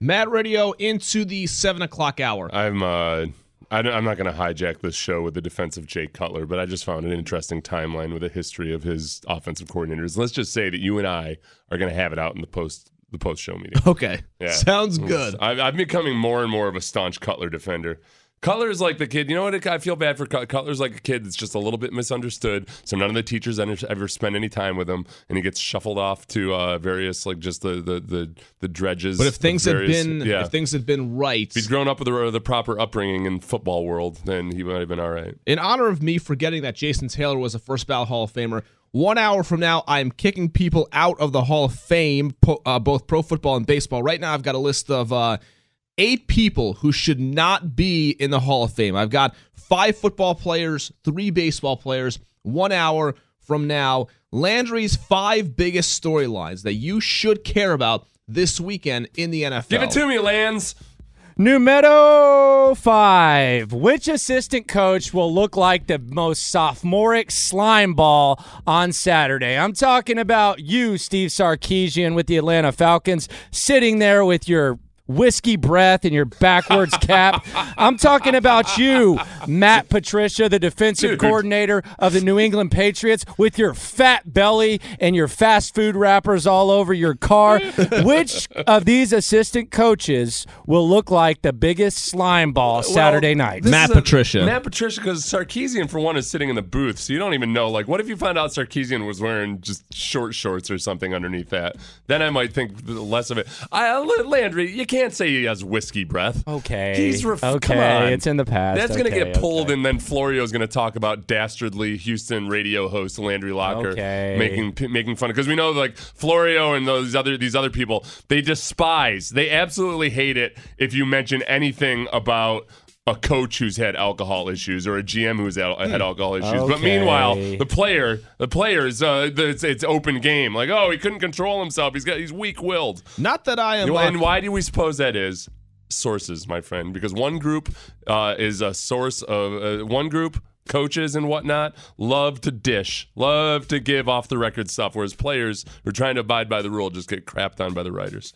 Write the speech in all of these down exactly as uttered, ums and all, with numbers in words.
Mad Radio into the seven o'clock hour. I'm uh, I don't, I'm not going to hijack this show with the defense of Jay Cutler, but I just found an interesting timeline with a history of his offensive coordinators. Let's just say that you and I are going to have it out in the post the post show meeting. Okay, yeah. Sounds good. I've, I'm becoming more and more of a staunch Cutler defender. Cutler's like the kid, you know what, I feel bad for Cutler. Cutler's like a kid that's just a little bit misunderstood, so none of the teachers ever spend any time with him, and he gets shuffled off to uh, various, like, just the the the, the dredges. But if things various, had been yeah. if things had been right, if he's grown up with the, the proper upbringing in football world, then he might have been all right. In honor of me forgetting that Jason Taylor was a first ballot Hall of Famer, one hour from now, I am kicking people out of the Hall of Fame, uh, both pro football and baseball. Right now, I've got a list of uh, eight people who should not be in the Hall of Fame. I've got five football players, three baseball players. One hour from now, Landry's five biggest storylines that you should care about this weekend in the N F L. Give it to me, Lands. Numero five. Which assistant coach will look like the most sophomoric slime ball on Saturday? I'm talking about you, Steve Sarkisian, with the Atlanta Falcons, sitting there with your whiskey breath and your backwards cap. I'm talking about you, Matt Patricia, the defensive Dude. coordinator of the New England Patriots, with your fat belly and your fast food wrappers all over your car. Which of these assistant coaches will look like the biggest slime ball Saturday well, night? Matt Patricia. A, Matt Patricia, because Sarkisian, for one, is sitting in the booth, so you don't even know. Like, what if you found out Sarkisian was wearing just short shorts or something underneath that? Then I might think less of it. I, Landry, you can't say he has whiskey breath. Okay. He's ref- okay. Come on. It's in the past. That's okay, going to get pulled, okay. and then Florio's going to talk about dastardly Houston radio host Landry Locker okay. making p- making fun. Because we know, like, Florio and those other these other people, they despise, they absolutely hate it if you mention anything about a coach who's had alcohol issues or a G M who's had, had alcohol issues. Okay. But meanwhile, the player, the players, uh, the, it's, it's open game. Like, oh, he couldn't control himself. He's got he's weak-willed. Not that I am. You know, and why do we suppose that is? Sources, my friend. Because one group uh, is a source of uh, one group. Coaches and whatnot love to dish, love to give off the record stuff, whereas players who are trying to abide by the rule just get crapped on by the writers.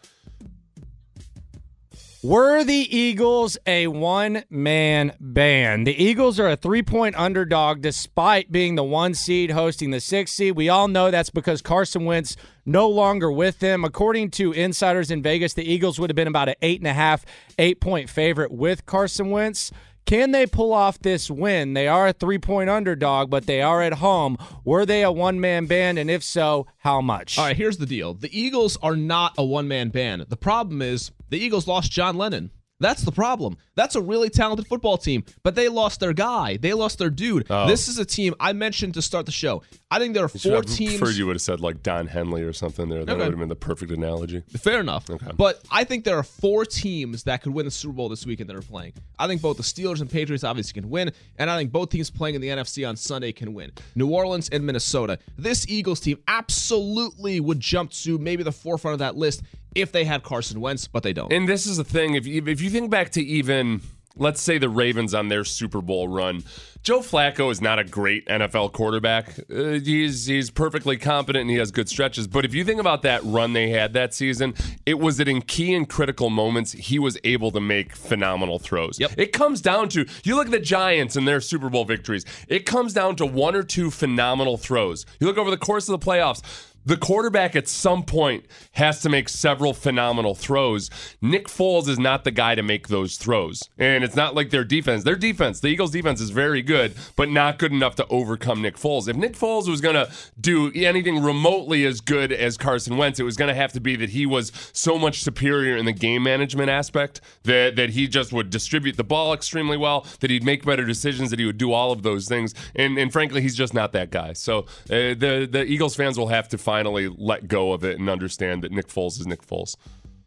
Were the Eagles a one-man band? The Eagles are a three-point underdog despite being the one seed hosting the six seed. We all know that's because Carson Wentz no longer with them. According to insiders in Vegas, the Eagles would have been about an eight and a half, eight-point favorite with Carson Wentz. Can they pull off this win? They are a three-point underdog, but they are at home. Were they a one-man band, and if so, how much? All right, here's the deal. The Eagles are not a one-man band. The problem is the Eagles lost John Lennon. That's the problem. That's a really talented football team, but they lost their guy. They lost their dude. Oh. This is a team I mentioned to start the show. I think there are four I've teams. Preferred you would have said like Don Henley or something there. That okay. would have been the perfect analogy. Fair enough. Okay. But I think there are four teams that could win the Super Bowl this weekend that are playing. I think both the Steelers and Patriots obviously can win, and I think both teams playing in the N F C on Sunday can win. New Orleans and Minnesota. This Eagles team absolutely would jump to maybe the forefront of that list if they had Carson Wentz, but they don't. And this is the thing. If you, if you think back to even, let's say, the Ravens on their Super Bowl run, Joe Flacco is not a great N F L quarterback. Uh, he's he's perfectly competent and he has good stretches. But if you think about that run they had that season, it was that in key and critical moments, he was able to make phenomenal throws. Yep. It comes down to, you look at the Giants and their Super Bowl victories, it comes down to one or two phenomenal throws. You look over the course of the playoffs, the quarterback at some point has to make several phenomenal throws. Nick Foles is not the guy to make those throws. And it's not like their defense. Their defense, the Eagles' defense is very good, but not good enough to overcome Nick Foles. If Nick Foles was going to do anything remotely as good as Carson Wentz, it was going to have to be that he was so much superior in the game management aspect that, that he just would distribute the ball extremely well, that he'd make better decisions, that he would do all of those things. And, and frankly, he's just not that guy. So uh, the, the Eagles fans will have to find finally let go of it and understand that Nick Foles is Nick Foles.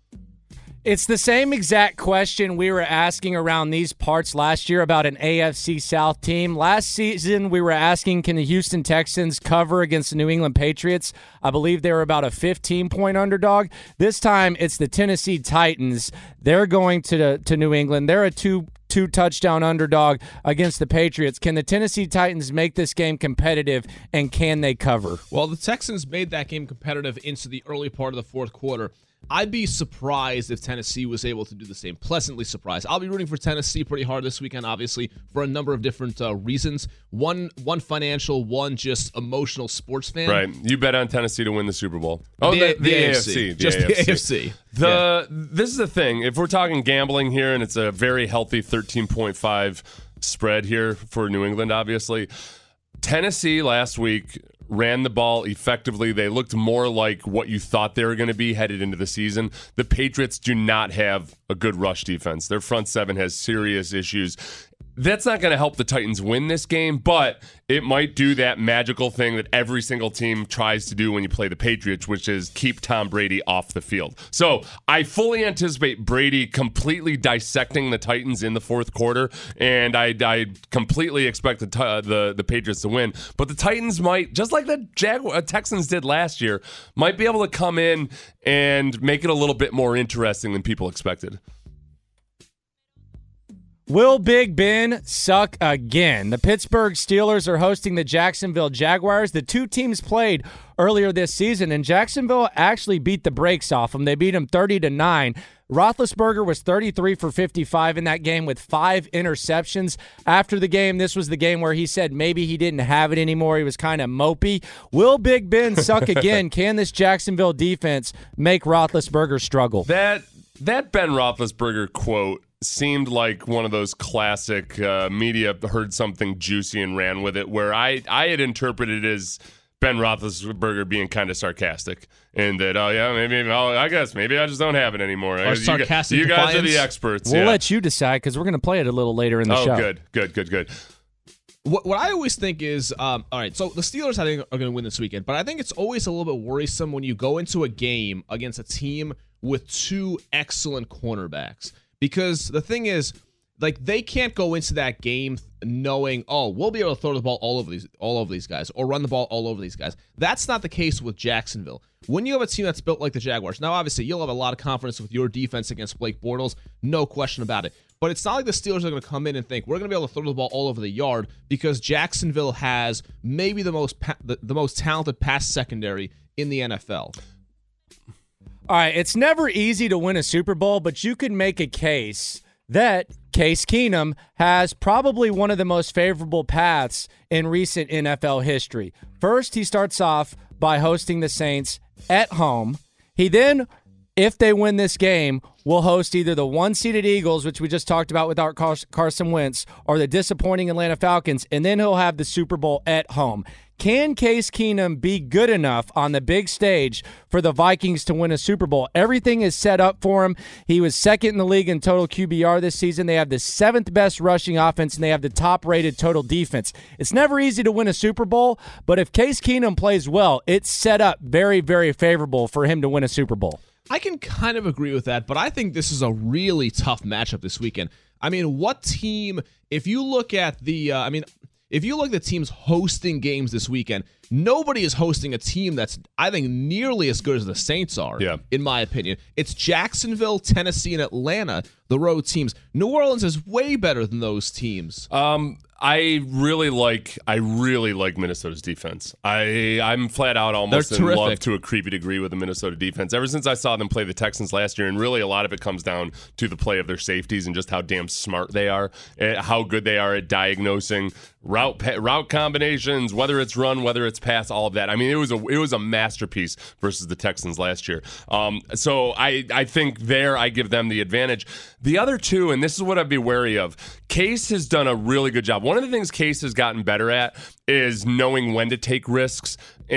It's the same exact question we were asking around these parts last year about an A F C South team. Last season, we were asking, can the Houston Texans cover against the New England Patriots? I believe they were about a fifteen-point underdog. This time, it's the Tennessee Titans. They're going to, the, to New England. They're a two two touchdown underdog against the Patriots. Can the Tennessee Titans make this game competitive, and can they cover? Well, the Texans made that game competitive into the early part of the fourth quarter. I'd be surprised if Tennessee was able to do the same. Pleasantly surprised. I'll be rooting for Tennessee pretty hard this weekend, obviously, for a number of different uh, reasons. One one financial, one just emotional sports fan. Right. You bet on Tennessee to win the Super Bowl. Oh, the, the, the, the A F C. A F C. The Just A F C. the A F C. The yeah. This is the thing. If we're talking gambling here, and it's a very healthy thirteen point five spread here for New England, obviously. Tennessee last week ran the ball effectively. They looked more like what you thought they were going to be headed into the season. The Patriots do not have a good rush defense. Their front seven has serious issues. That's not going to help the Titans win this game, but it might do that magical thing that every single team tries to do when you play the Patriots, which is keep Tom Brady off the field. So I fully anticipate Brady completely dissecting the Titans in the fourth quarter, and I, I completely expect the, the the Patriots to win. But the Titans might, just like the Jaguar, Texans did last year, might be able to come in and make it a little bit more interesting than people expected. Will Big Ben suck again? The Pittsburgh Steelers are hosting the Jacksonville Jaguars. The two teams played earlier this season, and Jacksonville actually beat the brakes off them. They beat them thirty to nine. Roethlisberger was thirty-three for fifty-five in that game with five interceptions. After the game, this was the game where he said maybe he didn't have it anymore. He was kind of mopey. Will Big Ben suck again? Can this Jacksonville defense make Roethlisberger struggle? That that Ben Roethlisberger quote seemed like one of those classic uh, media heard something juicy and ran with it, where I, I had interpreted it as Ben Roethlisberger being kind of sarcastic, and that, oh, yeah, maybe, oh, I guess, maybe I just don't have it anymore. Or you sarcastic You guys defiance. are the experts. We'll yeah. let you decide because we're going to play it a little later in the oh, show. Oh, good, good, good, good. What, what I always think is, um, all right, so the Steelers, I think, are going to win this weekend, but I think it's always a little bit worrisome when you go into a game against a team with two excellent cornerbacks. Because the thing is, like, they can't go into that game knowing, oh, we'll be able to throw the ball all over these all over these guys or run the ball all over these guys. That's not the case with Jacksonville. When you have a team that's built like the Jaguars, now obviously you'll have a lot of confidence with your defense against Blake Bortles, no question about it. But it's not like the Steelers are going to come in and think we're going to be able to throw the ball all over the yard, because Jacksonville has maybe the most pa- the, the most talented pass secondary in the N F L. All right, it's never easy to win a Super Bowl, but you could make a case that Case Keenum has probably one of the most favorable paths in recent N F L history. First, he starts off by hosting the Saints at home. He then, if they win this game, will host either the one-seeded Eagles, which we just talked about without Carson Wentz, or the disappointing Atlanta Falcons, and then he'll have the Super Bowl at home. Can Case Keenum be good enough on the big stage for the Vikings to win a Super Bowl? Everything is set up for him. He was second in the league in total Q B R this season. They have the seventh best rushing offense, and they have the top-rated total defense. It's never easy to win a Super Bowl, but if Case Keenum plays well, it's set up very, very favorable for him to win a Super Bowl. I can kind of agree with that, but I think this is a really tough matchup this weekend. I mean, what team, if you look at the, uh, I mean, if you look at the teams hosting games this weekend, nobody is hosting a team that's, I think, nearly as good as the Saints are, yeah. in my opinion. It's Jacksonville, Tennessee, and Atlanta, the road teams. New Orleans is way better than those teams. Um, I really like I really like Minnesota's defense. I I'm flat out almost They're in terrific. love to a creepy degree with the Minnesota defense. Ever since I saw them play the Texans last year, and really a lot of it comes down to the play of their safeties and just how damn smart they are, and how good they are at diagnosing route route combinations, whether it's run, whether it's pass, all of that. I mean, it was a it was a masterpiece versus the Texans last year. Um, so I I think there I give them the advantage. The other two, and this is what I'd be wary of, Case has done a really good job. One of the things Case has gotten better at is knowing when to take risks,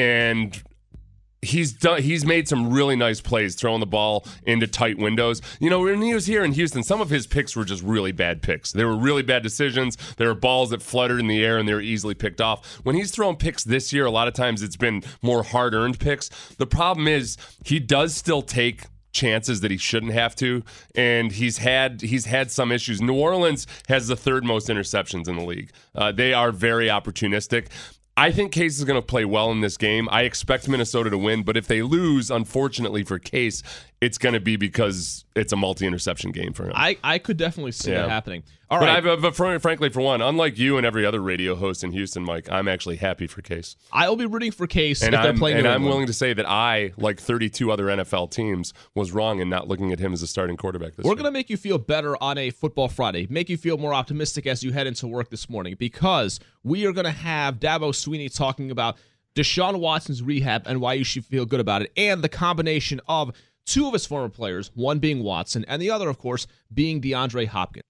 and he's done. He's made some really nice plays throwing the ball into tight windows. You know, when he was here in Houston, some of his picks were just really bad picks. They were really bad decisions. There were balls that fluttered in the air and they were easily picked off. When he's throwing picks this year, a lot of times it's been more hard-earned picks. The problem is he does still take chances that he shouldn't have to, and he's had he's had some issues. New Orleans has the third most interceptions in the league. Uh, they are very opportunistic. I think Case is going to play well in this game. I expect Minnesota to win, but if they lose, unfortunately for Case, it's going to be because it's a multi-interception game for him. I, I could definitely see Yeah. that happening. All but, right. I, but for, frankly, for one, unlike you and every other radio host in Houston, Mike, I'm actually happy for Case. I'll be rooting for Case And if they're I'm, playing and New I'm England. willing to say that I, like thirty-two other N F L teams, was wrong in not looking at him as a starting quarterback this We're year. going to make you feel better on a Football Friday, make you feel more optimistic as you head into work this morning, because we are going to have Dabo Sweeney talking about Deshaun Watson's rehab and why you should feel good about it, and the combination of two of his former players, one being Watson, and the other, of course, being DeAndre Hopkins.